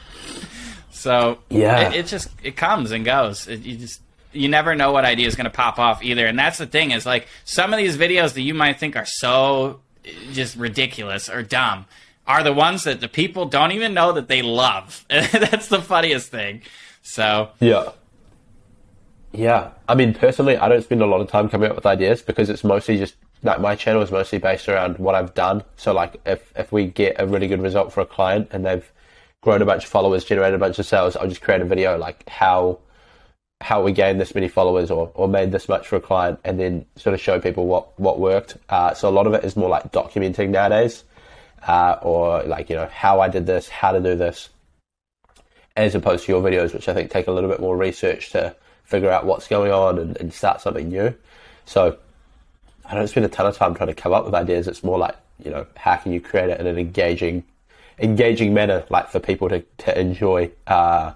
So yeah, it, it just it comes and goes. It, you just you never know what idea is going to pop off either. And that's the thing is like some of these videos that you might think are so just ridiculous or dumb are the ones that the people don't even know that they love. That's the funniest thing. So yeah, yeah. I mean, personally, I don't spend a lot of time coming up with ideas because it's mostly just like my channel is mostly based around what I've done. So like if if we get a really good result for a client and they've grown a bunch of followers, generated a bunch of sales, I'll just create a video like how how we gained this many followers or, or made this much for a client, and then sort of show people what what worked. Uh, so a lot of it is more like documenting nowadays, uh, or like, you know, how I did this, how to do this, as opposed to your videos, which I think take a little bit more research to figure out what's going on and, and start something new. So I don't spend a ton of time trying to come up with ideas. It's more like, you know, how can you create it in an engaging engaging manner, like for people to, to enjoy, uh,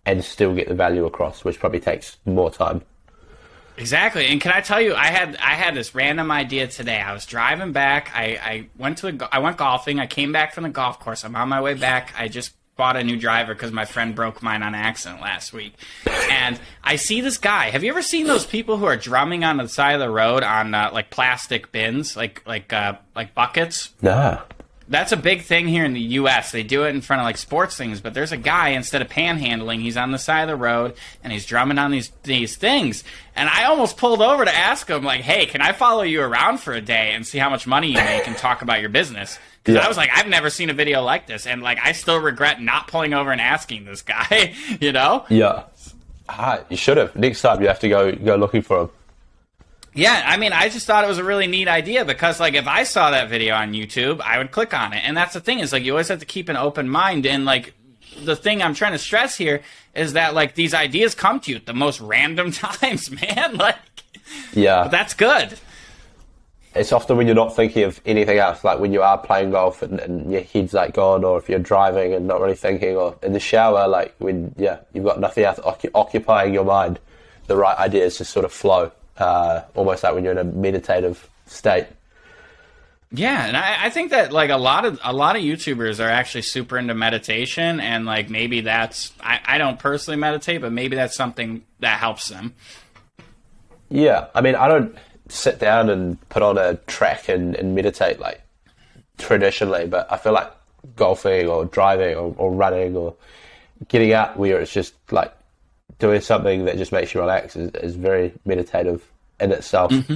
and still get the value across, which probably takes more time. Exactly. And can I tell you, I had I had this random idea today. I was driving back. I, I went to a, I went golfing. I came back from the golf course. I'm on my way back. I just bought a new driver because my friend broke mine on accident last week. And I see this guy. Have you ever seen those people who are drumming on the side of the road on uh, like plastic bins, like like uh, like buckets? Nah. That's a big thing here in the U S. They do it in front of like sports things, but there's a guy, instead of panhandling, he's on the side of the road and he's drumming on these these things. And I almost pulled over to ask him, like, hey, can I follow you around for a day and see how much money you make and talk about your business? Because yeah. I was like, I've never seen a video like this, and like I still regret not pulling over and asking this guy, you know? Yeah. Ah, you should have. Next time you have to go go looking for him. Yeah, I mean, I just thought it was a really neat idea because, like, if I saw that video on YouTube, I would click on it. And that's the thing is, like, you always have to keep an open mind. And, like, the thing I'm trying to stress here is that, like, these ideas come to you at the most random times, man. Like, yeah, but that's good. It's often when you're not thinking of anything else, like when you are playing golf and, and your head's, like, gone, or if you're driving and not really thinking, or in the shower, like, when, yeah, you've got nothing else occu- occupying your mind, the right ideas just sort of flow. Uh, almost like when you're in a meditative state. Yeah, and I, I think that like a lot of a lot of YouTubers are actually super into meditation, and like maybe that's I, I don't personally meditate, but maybe that's something that helps them. Yeah, I mean, I don't sit down and put on a track and, and meditate like traditionally, but I feel like golfing or driving or, or running or getting out where it's just like doing something that just makes you relax is, is very meditative in itself. Mm-hmm.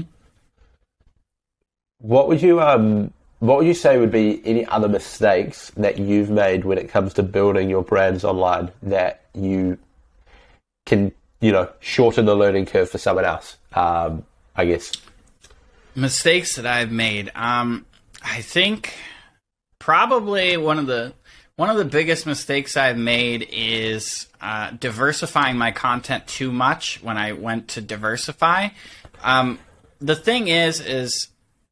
What would you um what would you say would be any other mistakes that you've made when it comes to building your brands online that you can, you know, shorten the learning curve for someone else? Um, I guess. Mistakes that I've made. Um, I think probably one of the One of the biggest mistakes I've made is uh, diversifying my content too much when I went to diversify. Um, the thing is, is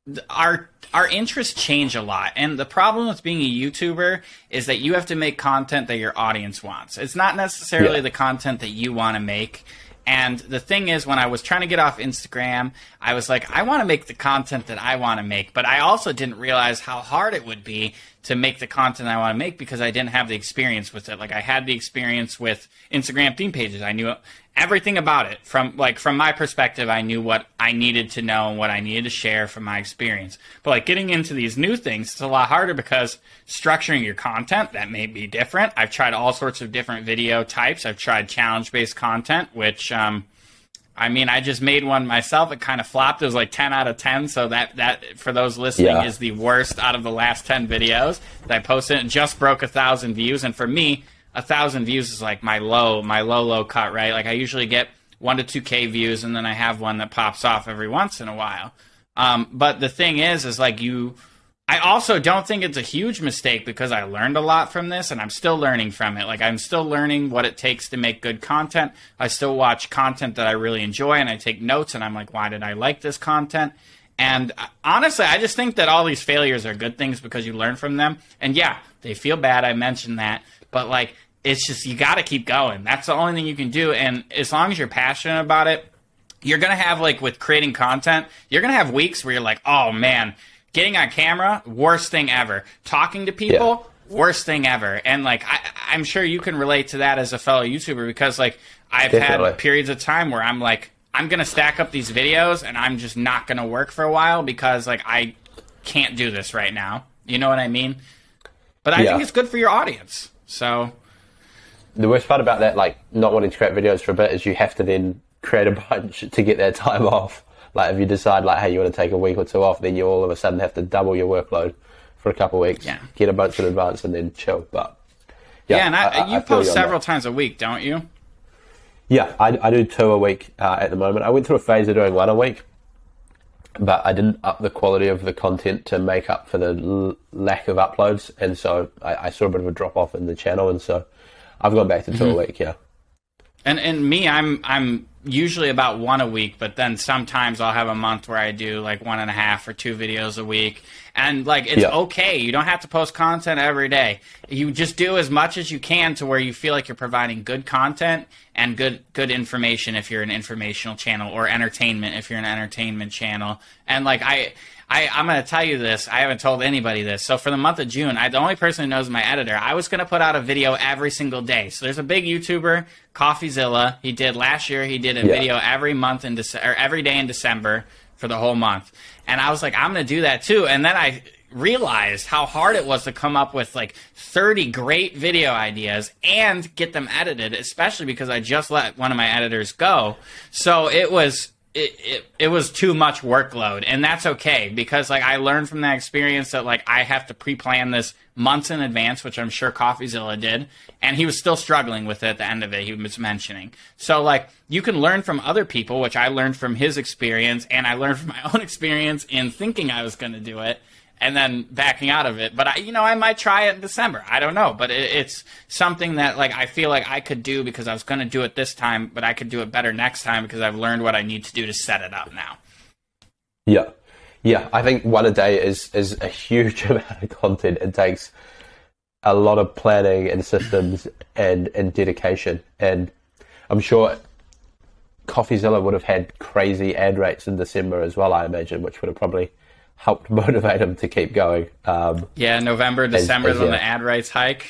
our our interests change a lot. And the problem with being a YouTuber is that you have to make content that your audience wants. It's not necessarily yeah. the content that you want to make. And the thing is, when I was trying to get off Instagram, I was like, I want to make the content that I want to make. But I also didn't realize how hard it would be to make the content I want to make because I didn't have the experience with it. Like, I had the experience with Instagram theme pages. I knew everything about it. From like from my perspective, I knew what I needed to know and what I needed to share from my experience. But like getting into these new things, it's a lot harder because structuring your content, that may be different. I've tried all sorts of different video types. I've tried challenge-based content, which, um, I mean, I just made one myself. It kind of flopped. It was like ten out of ten. So that, that for those listening, yeah. is the worst out of the last ten videos that I posted. It just broke a thousand views. And for me, a thousand views is like my low, my low, low cut, right? Like I usually get one to two K views, and then I have one that pops off every once in a while. Um, but the thing is, is like you, I also don't think it's a huge mistake because I learned a lot from this, and I'm still learning from it. Like I'm still learning what it takes to make good content. I still watch content that I really enjoy, and I take notes, and I'm like, why did I like this content? And honestly, I just think that all these failures are good things because you learn from them. And yeah, they feel bad. I mentioned that. But like, it's just, you got to keep going. That's the only thing you can do. And as long as you're passionate about it, you're going to have, like, with creating content, you're going to have weeks where you're like, oh, man, getting on camera, worst thing ever. Talking to people, yeah. worst thing ever. And, like, I, I'm sure you can relate to that as a fellow YouTuber because, like, I've Definitely. had periods of time where I'm like, I'm going to stack up these videos and I'm just not going to work for a while because, like, I can't do this right now. You know what I mean? But I yeah. think it's good for your audience. So the worst part about that, like not wanting to create videos for a bit, is you have to then create a bunch to get that time off. Like if you decide like, hey, you want to take a week or two off, then you all of a sudden have to double your workload for a couple of weeks, yeah. get a bunch in advance, and then chill. But yeah, yeah and I, I, you I post you several times a week, don't you? Yeah, I, I do two a week uh, at the moment. I went through a phase of doing one a week, but I didn't up the quality of the content to make up for the l- lack of uploads, and so I, I saw a bit of a drop off in the channel, and so I've gone back to two mm-hmm. a week. Yeah, and and me, I'm I'm usually about one a week, but then sometimes I'll have a month where I do like one and a half or two videos a week, And like, it's yeah. okay. You don't have to post content every day. You just do as much as you can to where you feel like you're providing good content and good good information if you're an informational channel, or entertainment if you're an entertainment channel. And like, I, I, I'm going to tell you this. I haven't told anybody this. So for the month of June, I, the only person who knows is my editor. I was going to put out a video every single day. So there's a big YouTuber, CoffeeZilla. He did last year. He did a yeah. video every month in Dece- or every day in December for the whole month. And I was like, I'm going to do that too. And then I realized how hard it was to come up with like thirty great video ideas and get them edited, especially because I just let one of my editors go. So it was it, it it was too much workload, and that's okay, because like I learned from that experience that like I have to pre-plan this months in advance, which I'm sure CoffeeZilla did, and he was still struggling with it at the end of it. He was mentioning. So like you can learn from other people, which I learned from his experience, and I learned from my own experience in thinking I was going to do it and then backing out of it. But I, you know, I might try it in December. I don't know, but it, it's something that like I feel like I could do because I was going to do it this time, but I could do it better next time because I've learned what I need to do to set it up now. Yeah. Yeah, I think one a day is, is a huge amount of content. It takes a lot of planning and systems and, and dedication. And I'm sure CoffeeZilla would have had crazy ad rates in December as well, I imagine, which would have probably helped motivate him to keep going. Um, yeah, November, December is when yeah. the ad rates hike.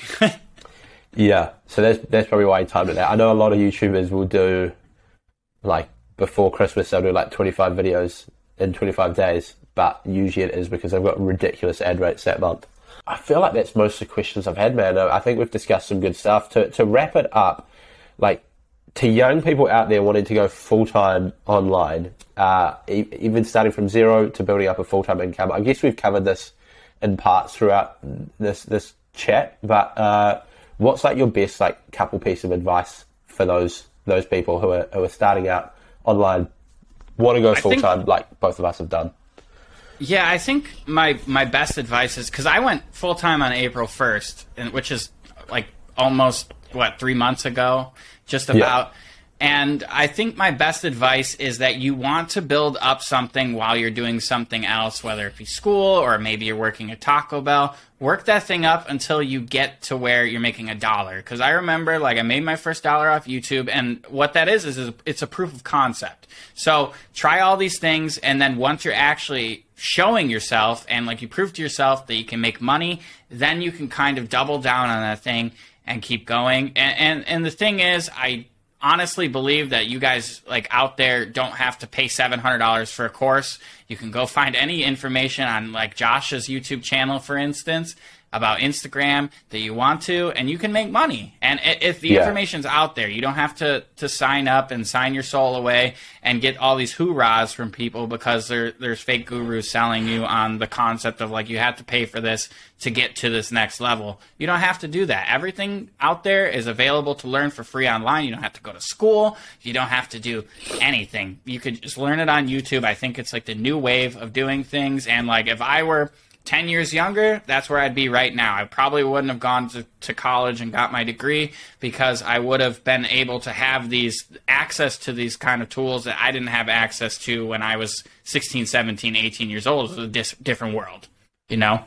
Yeah, so that's that's probably why he timed it out. I know a lot of YouTubers will do, like, before Christmas, they'll do like twenty-five videos in twenty-five days, but usually it is because they've got ridiculous ad rates that month. I feel like that's most of the questions I've had, man. I think we've discussed some good stuff. To to wrap it up, like, to young people out there wanting to go full-time online, uh, e- even starting from zero to building up a full-time income, I guess we've covered this in parts throughout this this chat, but uh, what's like your best like couple piece of advice for those those people who are who are starting out online, want to go full-time, think, like both of us have done? Yeah, I think my, my best advice is, because I went full-time on April first, and which is like almost, what, three months ago? Just about. Yeah. And I think my best advice is that you want to build up something while you're doing something else, whether it be school or maybe you're working at Taco Bell. Work that thing up until you get to where you're making a dollar. Because I remember, like, I made my first dollar off YouTube, and what that is, is, is it's a proof of concept. So try all these things, and then once you're actually showing yourself and, like, you prove to yourself that you can make money, then you can kind of double down on that thing and keep going. And, and and the thing is, I honestly believe that you guys like out there don't have to pay seven hundred dollars for a course. You can go find any information on like Josh's YouTube channel, for instance, about Instagram that you want to, and you can make money. And if the yeah. information's out there, you don't have to, to sign up and sign your soul away and get all these hoorahs from people because there, there's fake gurus selling you on the concept of like you have to pay for this to get to this next level. You don't have to do that. Everything out there is available to learn for free online. You don't have to go to school. You don't have to do anything. You could just learn it on YouTube. I think it's like the new wave of doing things. And like if I were ten years younger, that's where I'd be right now. I probably wouldn't have gone to, to college and got my degree because I would have been able to have these access to these kind of tools that I didn't have access to when I was sixteen, seventeen, eighteen years old. It was a dis- different world, you know?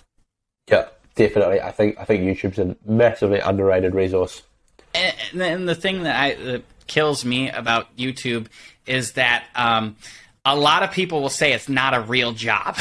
Yeah, definitely. I think I think YouTube's a massively underrated resource. And, and the thing that, I, that kills me about YouTube is that um, a lot of people will say it's not a real job.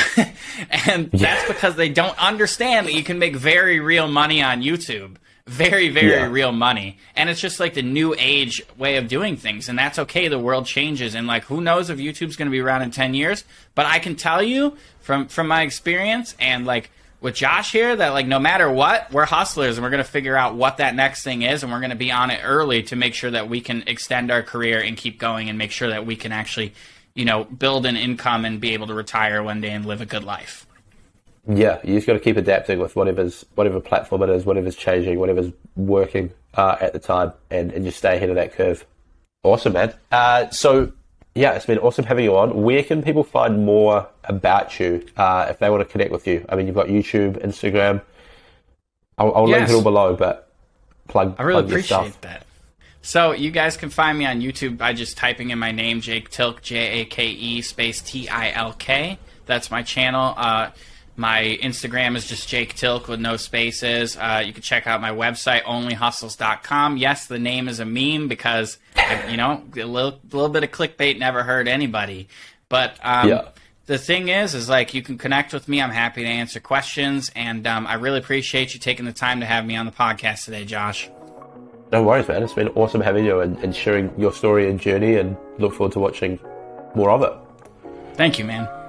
And yeah. that's because they don't understand that you can make very real money on YouTube. Very, very yeah. real money. And it's just like the new age way of doing things. And that's okay. The world changes. And like, who knows if YouTube's going to be around in ten years? But I can tell you from, from my experience and like with Josh here that like no matter what, we're hustlers and we're going to figure out what that next thing is. And we're going to be on it early to make sure that we can extend our career and keep going and make sure that we can actually, you know, build an income and be able to retire one day and live a good life. Yeah, you just got to keep adapting with whatever's whatever platform it is, whatever's changing, whatever's working uh, at the time, and, and just stay ahead of that curve. Awesome, man. Uh, so, yeah, it's been awesome having you on. Where can people find more about you uh, if they want to connect with you? I mean, you've got YouTube, Instagram. I'll, I'll yes. link it all below, but plug I really plug your appreciate stuff. that. So you guys can find me on YouTube by just typing in my name, Jake Tilk, J A K E space T I L K. That's my channel. Uh, My Instagram is just Jake Tilk with no spaces. Uh, you can check out my website, only hustles dot com. Yes, the name is a meme because, you know, a little, little bit of clickbait never hurt anybody. But um, yeah. the thing is, is like you can connect with me. I'm happy to answer questions. And um, I really appreciate you taking the time to have me on the podcast today, Josh. No worries, man. It's been awesome having you and, and sharing your story and journey, and look forward to watching more of it. Thank you, man.